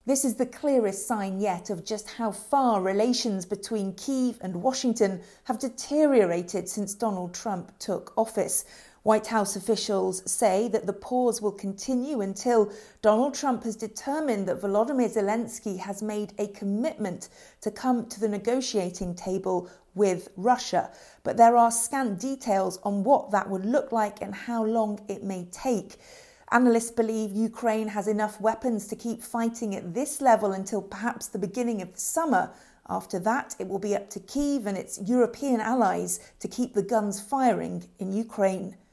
This is the clearest sign yet of just how far relations between Kyiv and Washington have deteriorated since Donald Trump took office. White House officials say that the pause will continue until Donald Trump has determined that Volodymyr Zelensky has made a commitment to come to the negotiating table with Russia. But there are scant details on what that would look like and how long it may take. Analysts believe Ukraine has enough weapons to keep fighting at this level until perhaps the beginning of the summer. After that, it will be up to Kyiv and its European allies to keep the guns firing in Ukraine.